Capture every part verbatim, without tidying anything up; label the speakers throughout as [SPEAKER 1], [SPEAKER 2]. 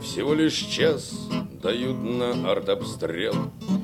[SPEAKER 1] Всего лишь час дают на артобстрел,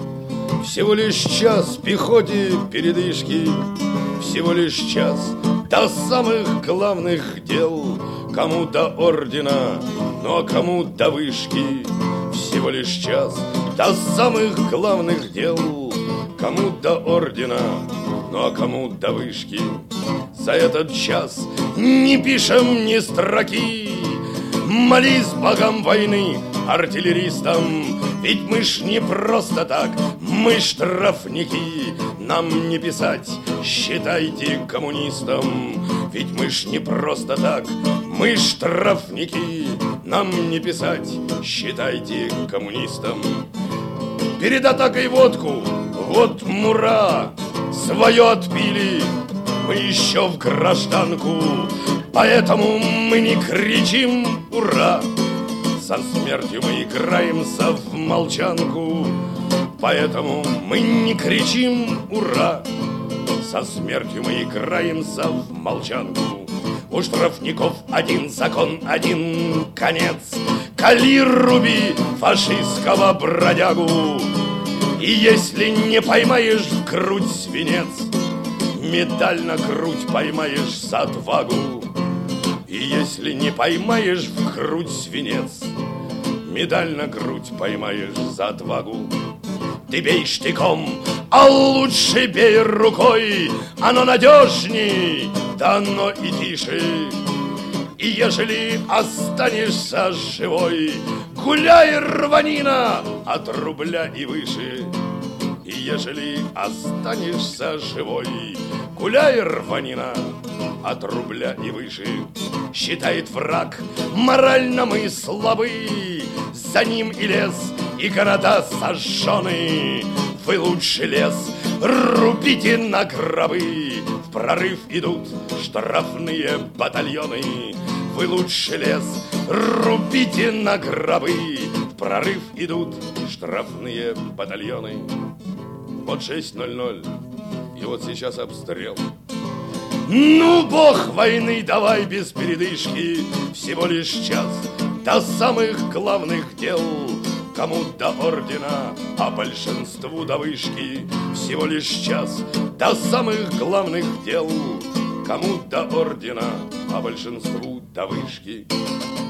[SPEAKER 1] всего лишь час пехоте передышки, всего лишь час до самых главных дел. Кому до ордена, ну а кому до вышки. Всего лишь час до самых главных дел. Кому до ордена, ну а кому до вышки. За этот час не пишем ни строки. Молись богам войны, артиллеристам, ведь мы ж не просто так, мы штрафники. Нам не писать, считайте коммунистам, ведь мы ж не просто так, мы штрафники. Нам не писать, считайте коммунистам. Перед атакой водку, вот мура, свое отпили, мы еще в гражданку, поэтому мы не кричим «Ура!». Со смертью мы играемся в молчанку, поэтому мы не кричим «Ура!». Со смертью мы играемся в молчанку. У штрафников один закон, один конец. Кали, руби фашистского бродягу. И если не поймаешь в грудь свинец, медаль на грудь поймаешь за отвагу. И если не поймаешь в грудь свинец, медаль на грудь поймаешь за отвагу. Ты бей штыком, а лучше бей рукой, оно надежней, да оно и тише. И ежели останешься живой, гуляй, рванина, от рубля и выше. И ежели останешься живой, гуляй, рванина, от рубля и выше. Считает враг, морально мы слабы, за ним и лес, и города сожжены. Вы лучше лес рубите на гробы, в прорыв идут штрафные батальоны. Вы лучше лес рубите на гробы, в прорыв идут штрафные батальоны. Вот шесть ноль ноль, и вот сейчас обстрел. Ну, бог войны, давай без передышки, всего лишь час до самых главных дел. Кому до ордена, а большинству до вышки. Всего лишь час до самых главных дел. Кому до ордена, а большинству до вышки.